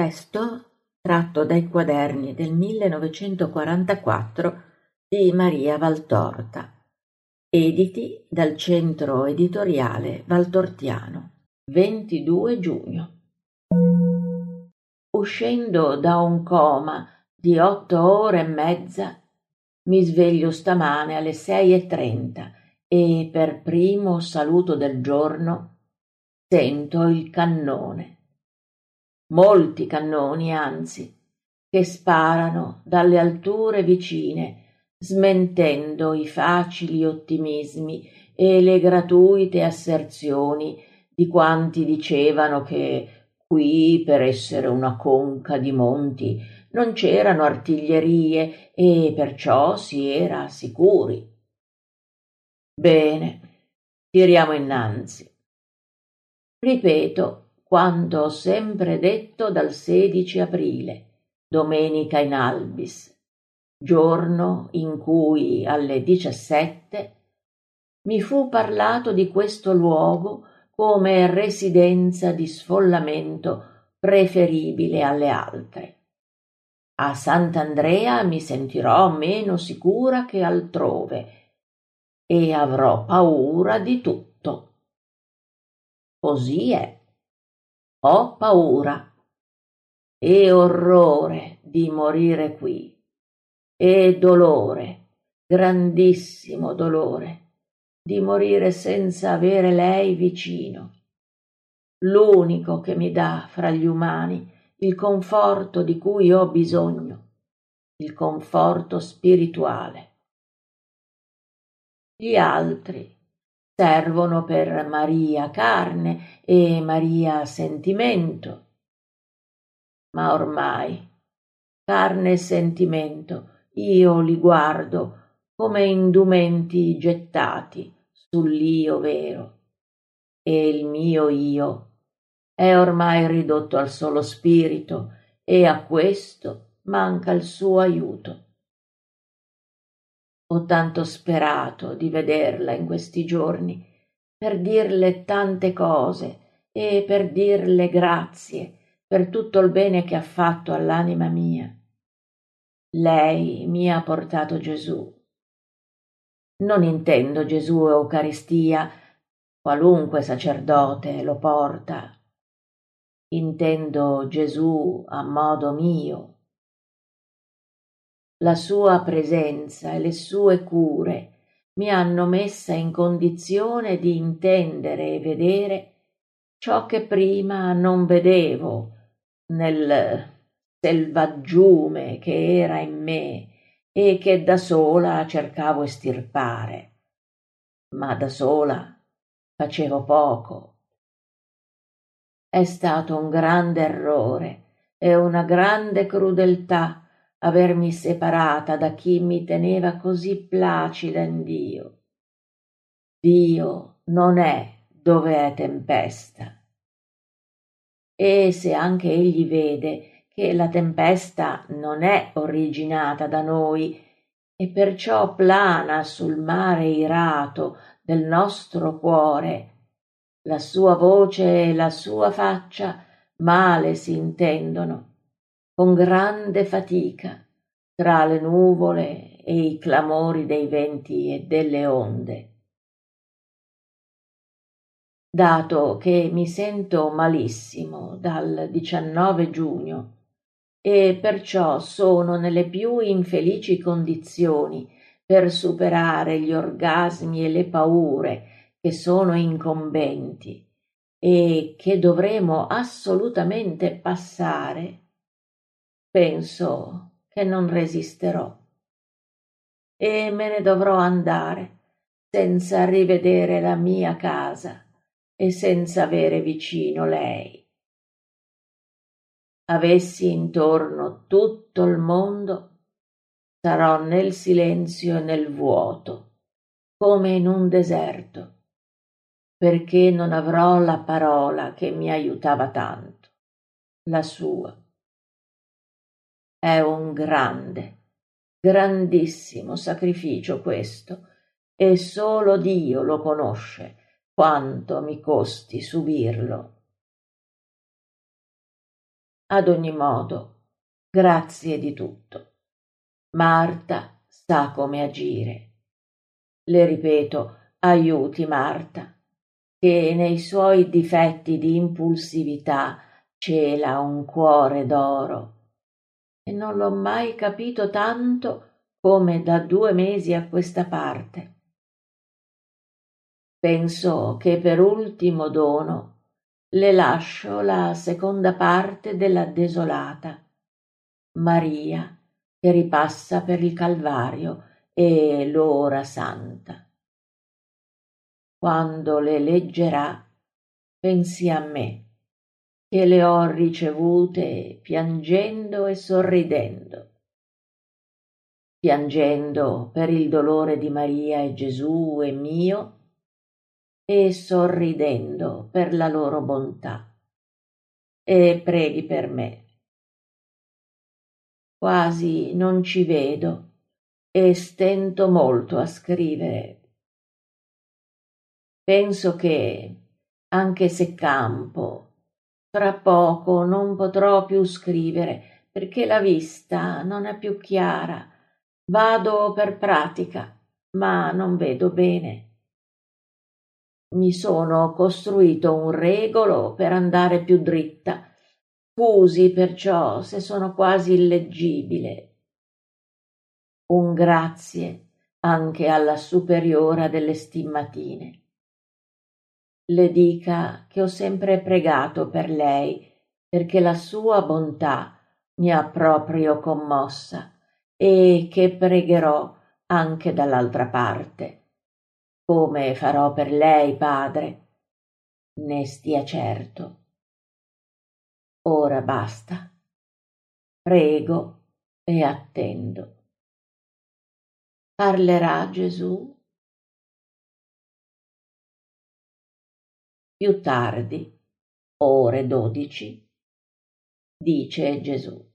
Testo tratto dai quaderni del 1944 di Maria Valtorta, editi dal Centro Editoriale Valtortiano. 22 giugno. Uscendo da un coma di 8 ore e mezza, mi sveglio stamane alle 6:30 e per primo saluto del giorno sento il cannone. Molti cannoni, anzi, che sparano dalle alture vicine, smentendo i facili ottimismi e le gratuite asserzioni di quanti dicevano che qui, per essere una conca di monti, non c'erano artiglierie e perciò si era sicuri. Bene, tiriamo innanzi. Ripeto quanto ho sempre detto dal 16 aprile, domenica in albis, giorno in cui alle 17 mi fu parlato di questo luogo come residenza di sfollamento preferibile alle altre. A Sant'Andrea mi sentirò meno sicura che altrove e avrò paura di tutto. Così è. Ho paura e orrore di morire qui e dolore, grandissimo dolore, di morire senza avere lei vicino, l'unico che mi dà fra gli umani il conforto di cui ho bisogno, il conforto spirituale. Gli altri servono per Maria carne e Maria sentimento, ma ormai carne e sentimento io li guardo come indumenti gettati sull'io vero, e il mio io è ormai ridotto al solo spirito e a questo manca il suo aiuto. Ho tanto sperato di vederla in questi giorni per dirle tante cose e per dirle grazie per tutto il bene che ha fatto all'anima mia. Lei mi ha portato Gesù. Non intendo Gesù Eucaristia, qualunque sacerdote lo porta. Intendo Gesù a modo mio. La sua presenza e le sue cure mi hanno messa in condizione di intendere e vedere ciò che prima non vedevo nel selvaggiume che era in me e che da sola cercavo estirpare, ma da sola facevo poco. È stato un grande errore e una grande crudeltà avermi separata da chi mi teneva così placida in Dio. Dio non è dove è tempesta. E se anche egli vede che la tempesta non è originata da noi e perciò plana sul mare irato del nostro cuore, la sua voce e la sua faccia male si intendono, con grande fatica, tra le nuvole e i clamori dei venti e delle onde. Dato che mi sento malissimo dal 19 giugno e perciò sono nelle più infelici condizioni per superare gli orgasmi e le paure che sono incombenti e che dovremo assolutamente passare, penso che non resisterò e me ne dovrò andare senza rivedere la mia casa e senza avere vicino lei. Avessi intorno tutto il mondo, sarò nel silenzio e nel vuoto, come in un deserto, perché non avrò la parola che mi aiutava tanto, la sua. È un grande, grandissimo sacrificio questo, e solo Dio lo conosce quanto mi costi subirlo. Ad ogni modo, grazie di tutto. Marta sa come agire. Le ripeto, aiuti Marta, che nei suoi difetti di impulsività cela un cuore d'oro. E non l'ho mai capito tanto come da 2 mesi a questa parte. Penso che per ultimo dono le lascio la seconda parte della Desolata, Maria che ripassa per il Calvario e l'ora santa. Quando le leggerà, pensi a me, che le ho ricevute piangendo e sorridendo. Piangendo per il dolore di Maria e Gesù e mio, e sorridendo per la loro bontà. E preghi per me. Quasi non ci vedo e stento molto a scrivere. Penso che, anche se campo, fra poco non potrò più scrivere perché la vista non è più chiara. Vado per pratica, ma non vedo bene. Mi sono costruito un regolo per andare più dritta. Scusi perciò se sono quasi illeggibile. Un grazie anche alla superiora delle stimmatine. Le dica che ho sempre pregato per lei, perché la sua bontà mi ha proprio commossa, e che pregherò anche dall'altra parte, come farò per lei, padre, ne stia certo. Ora basta. Prego e attendo. Parlerà Gesù? Più tardi, ore 12, dice Gesù.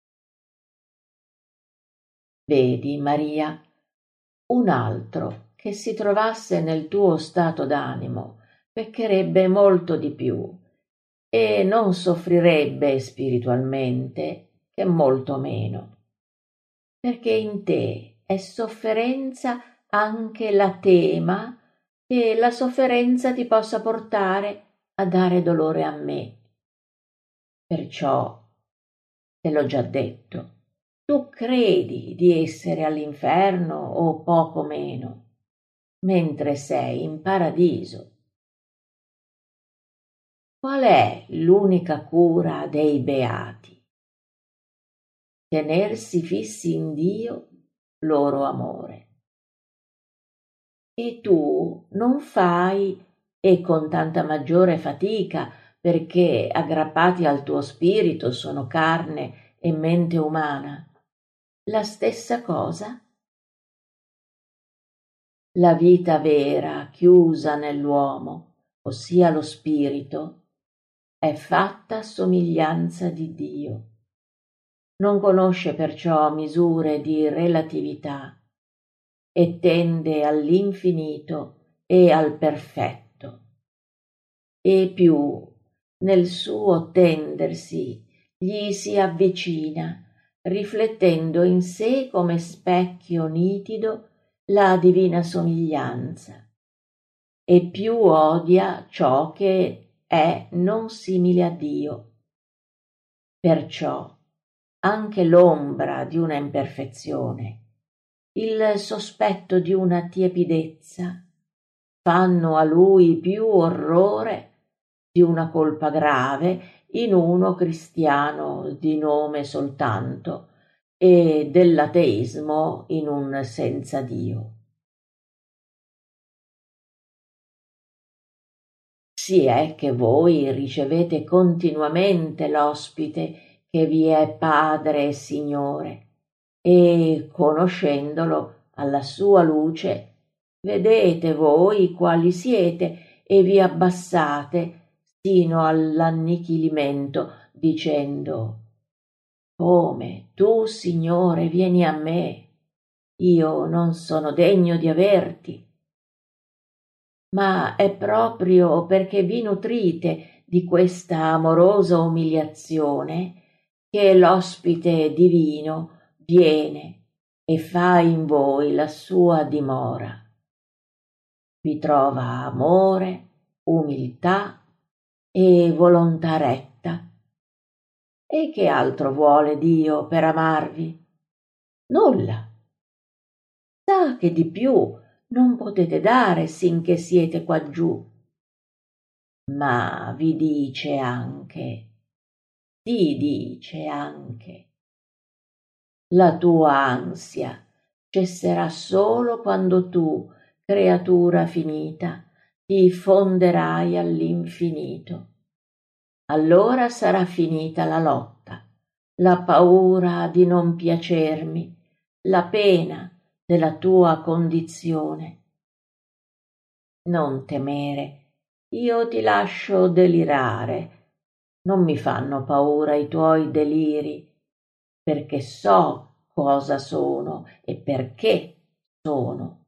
Vedi, Maria, un altro che si trovasse nel tuo stato d'animo peccherebbe molto di più e non soffrirebbe spiritualmente che molto meno, perché in te è sofferenza anche la tema che la sofferenza ti possa portare a dare dolore a me. Perciò, te l'ho già detto, tu credi di essere all'inferno o poco meno, mentre sei in paradiso. Qual è l'unica cura dei beati? Tenersi fissi in Dio, loro amore. E tu non fai, e con tanta maggiore fatica, perché aggrappati al tuo spirito sono carne e mente umana, la stessa cosa? La vita vera chiusa nell'uomo, ossia lo spirito, è fatta a somiglianza di Dio. Non conosce perciò misure di relatività e tende all'infinito e al perfetto. E più nel suo tendersi gli si avvicina, riflettendo in sé come specchio nitido la divina somiglianza, e più odia ciò che è non simile a Dio. Perciò anche l'ombra di una imperfezione, il sospetto di una tiepidezza, fanno a lui più orrore di una colpa grave in uno cristiano di nome soltanto e dell'ateismo in un senza Dio. Sì è che voi ricevete continuamente l'ospite che vi è Padre e Signore, e conoscendolo alla sua luce vedete voi quali siete e vi abbassate sino all'annichilimento, dicendo: come tu, Signore, vieni a me, io non sono degno di averti. Ma è proprio perché vi nutrite di questa amorosa umiliazione che l'ospite divino viene e fa in voi la sua dimora. Vi trova amore, umiltà e volontà retta. E che altro vuole Dio per amarvi? Nulla. Sa che di più non potete dare sinché siete quaggiù. Ma vi dice anche, ti dice anche, la tua ansia cesserà solo quando tu, creatura finita, ti fonderai all'infinito. Allora sarà finita la lotta, la paura di non piacermi, la pena della tua condizione. Non temere, io ti lascio delirare, non mi fanno paura i tuoi deliri, perché so cosa sono e perché sono.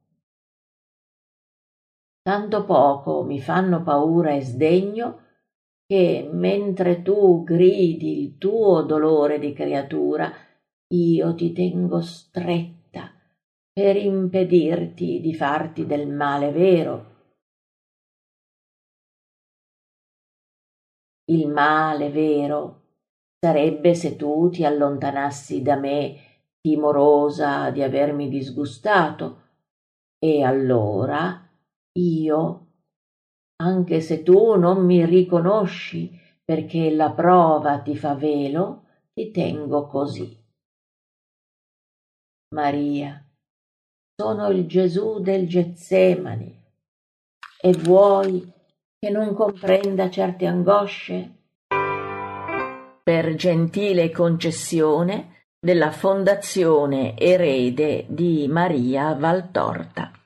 Tanto poco mi fanno paura e sdegno che, mentre tu gridi il tuo dolore di creatura, io ti tengo stretta per impedirti di farti del male vero. Il male vero sarebbe se tu ti allontanassi da me timorosa di avermi disgustato, e allora io, anche se tu non mi riconosci perché la prova ti fa velo, ti tengo così. Maria, sono il Gesù del Getsemani, e vuoi che non comprenda certe angosce? Per gentile concessione della Fondazione Erede di Maria Valtorta.